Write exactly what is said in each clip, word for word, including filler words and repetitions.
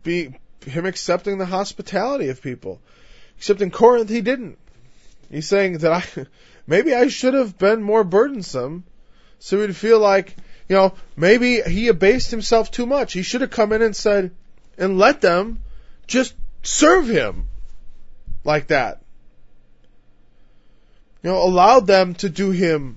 be him accepting the hospitality of people. Except in Corinth, he didn't. He's saying that I maybe I should have been more burdensome, so he'd feel like, you know, maybe he abased himself too much. He should have come in and said, and let them just serve him like that. You know, allowed them to do him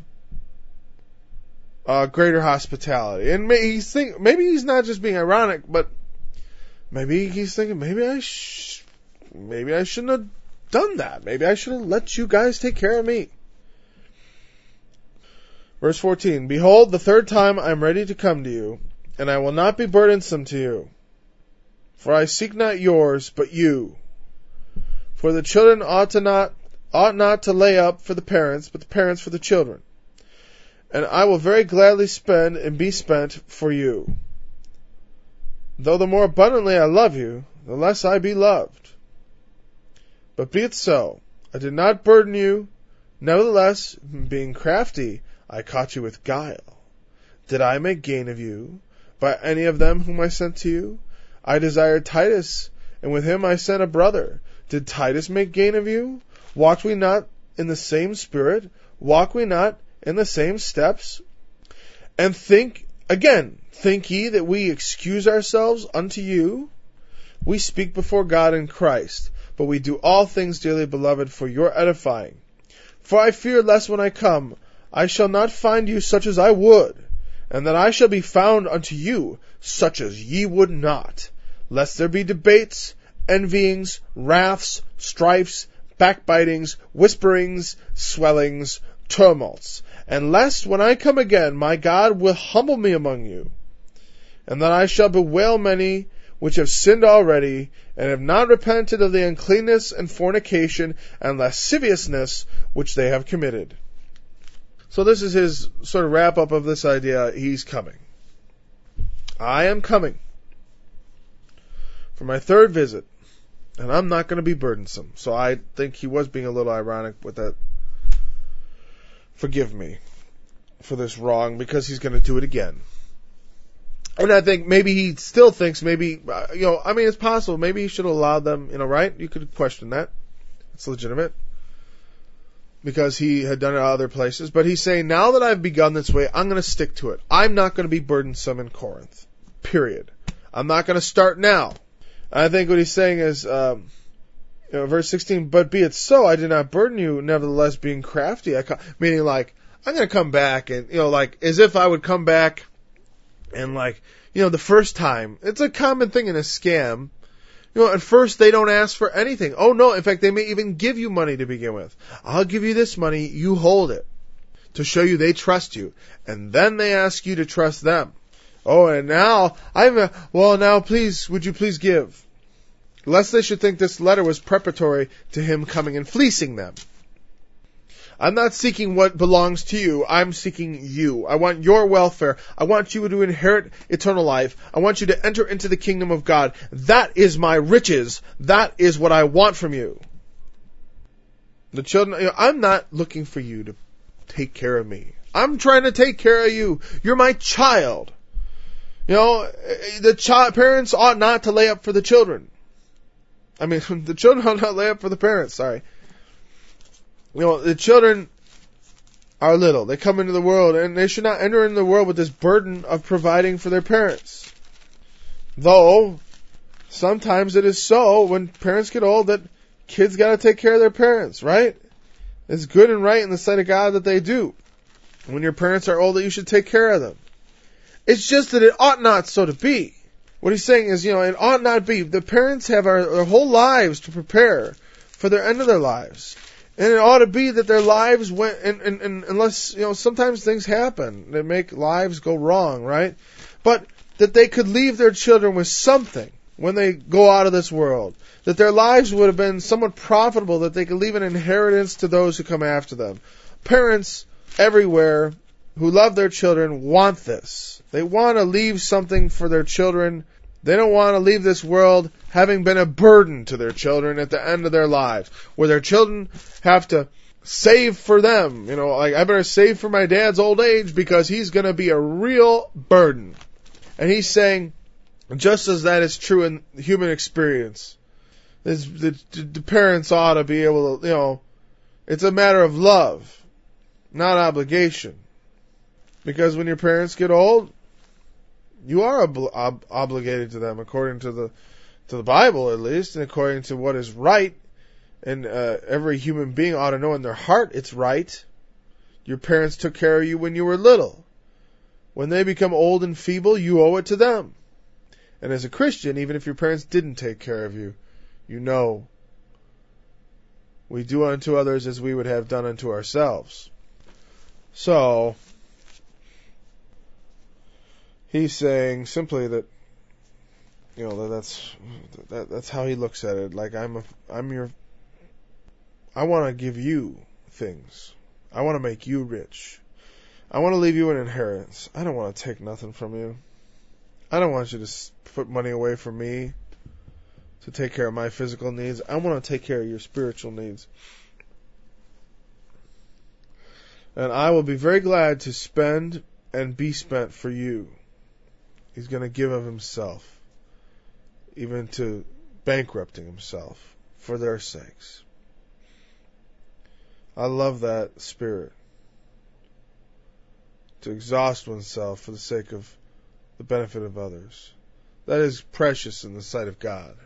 uh, greater hospitality. And maybe he's think maybe he's not just being ironic, but maybe he's thinking, maybe I sh- maybe I shouldn't have done that. Maybe I should have let you guys take care of me. Verse fourteen, behold, the third time I am ready to come to you, and I will not be burdensome to you. For I seek not yours, but you. For the children ought to not ought not to lay up for the parents, but the parents for the children. And I will very gladly spend and be spent for you. Though the more abundantly I love you, the less I be loved. But be it so. I did not burden you. Nevertheless, being crafty, I caught you with guile. Did I make gain of you by any of them whom I sent to you? I desired Titus, and with him I sent a brother. Did Titus make gain of you? Walked we not in the same spirit? Walk we not in the same steps? And think, again, think ye that we excuse ourselves unto you? We speak before God in Christ, but we do all things, dearly beloved, for your edifying. For I fear lest when I come, I shall not find you such as I would, and that I shall be found unto you such as ye would not, lest there be debates, envyings, wraths, strifes, backbitings, whisperings, swellings, tumults, and lest when I come again my God will humble me among you, and that I shall bewail many which have sinned already, and have not repented of the uncleanness and fornication and lasciviousness which they have committed. So this is his sort of wrap up of this idea. He's coming. I am coming for my third visit, and I'm not going to be burdensome. So I think he was being a little ironic with that. Forgive me for this wrong, because he's going to do it again. And I think maybe he still thinks maybe, uh, you know, I mean, it's possible. Maybe he should have allowed them, you know, right? You could question that. It's legitimate. Because he had done it at other places. But he's saying, now that I've begun this way, I'm going to stick to it. I'm not going to be burdensome in Corinth. Period. I'm not going to start now. And I think what he's saying is, um, you know, verse sixteen, but be it so, I did not burden you, nevertheless being crafty. I co-, meaning like, I'm going to come back and, you know, like, as if I would come back and like, you know, the first time. It's a common thing in a scam. You know, at first they don't ask for anything. Oh no, in fact, they may even give you money to begin with. I'll give you this money, you hold it. To show you they trust you. And then they ask you to trust them. Oh, and now, I'm, a, well now please, would you please give? Lest they should think this letter was preparatory to him coming and fleecing them. I'm not seeking what belongs to you. I'm seeking you. I want your welfare. I want you to inherit eternal life. I want you to enter into the kingdom of God. That is my riches. That is what I want from you. The children, you know, I'm not looking for you to take care of me. I'm trying to take care of you. You're my child. You know, the child, parents ought not to lay up for the children. I mean, the children ought not lay up for the parents, sorry. You know, the children are little. They come into the world, and they should not enter into the world with this burden of providing for their parents. Though, sometimes it is so, when parents get old, that kids got to take care of their parents, right? It's good and right in the sight of God that they do. When your parents are old, that you should take care of them. It's just that it ought not so to be. What he's saying is, you know, it ought not be. The parents have our, their whole lives to prepare for their end of their lives. And it ought to be that their lives went, and, and, and unless, you know, sometimes things happen that make lives go wrong, right? But that they could leave their children with something when they go out of this world. That their lives would have been somewhat profitable, that they could leave an inheritance to those who come after them. Parents everywhere who love their children want this. They want to leave something for their children. They don't want to leave this world having been a burden to their children at the end of their lives, where their children have to save for them. You know, like, I better save for my dad's old age because he's going to be a real burden. And he's saying, Just as that is true in human experience. It's, the, the parents ought to be able to, you know, it's a matter of love, not obligation. Because when your parents get old, you are ob- ob- obligated to them according to the to the Bible, at least, and according to what is right. And uh, every human being ought to know in their heart it's right. Your parents took care of you when you were little. When they become old and feeble, you owe it to them. And as a Christian, even if your parents didn't take care of you, you know, we do unto others as we would have done unto ourselves. So, he's saying simply that, you know, that that's that, that's how he looks at it. Like, I'm a, I'm your, I want to give you things. I want to make you rich. I want to leave you an inheritance. I don't want to take nothing from you. I don't want you to put money away for me to take care of my physical needs. I want to take care of your spiritual needs. And I will be very glad to spend and be spent for you. He's going to give of himself, even to bankrupting himself for their sakes. I love that spirit. To exhaust oneself for the sake of the benefit of others. That is precious in the sight of God.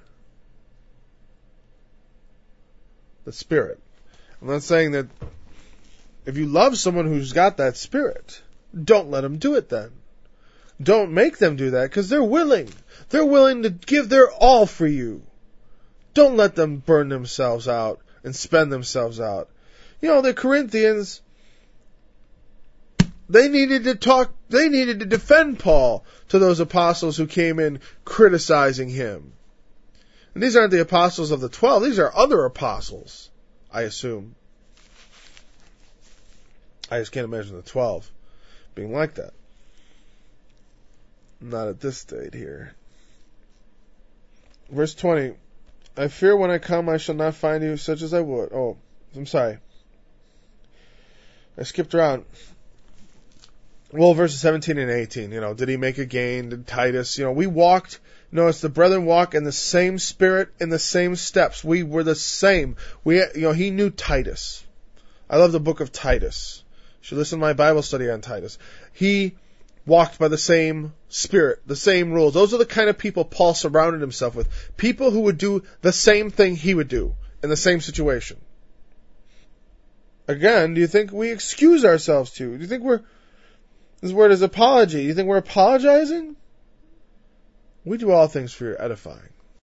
The spirit. I'm not saying that if you love someone who's got that spirit, don't let them do it then. Don't make them do that because they're willing. They're willing to give their all for you. Don't let them burn themselves out and spend themselves out. You know, the Corinthians, they needed to talk, they needed to defend Paul to those apostles who came in criticizing him. And these aren't the apostles of the twelve, these are other apostles, I assume. I just can't imagine the twelve being like that. Not at this state here. Verse twenty, I fear when I come I shall not find you such as I would. Oh, I'm sorry. I skipped around. Well, verses seventeen and eighteen, you know, did he make a gain? Did Titus, you know, we walked, notice the brethren walk in the same spirit, in the same steps. We were the same. We, you know, he knew Titus. I love the book of Titus. You should listen to my Bible study on Titus. He walked by the same spirit, the same rules. Those are the kind of people Paul surrounded himself with. People who would do the same thing he would do in the same situation. Again, do you think we excuse ourselves to? Do you think we're, this word is apology. Do you think we're apologizing? We do all things for your edifying.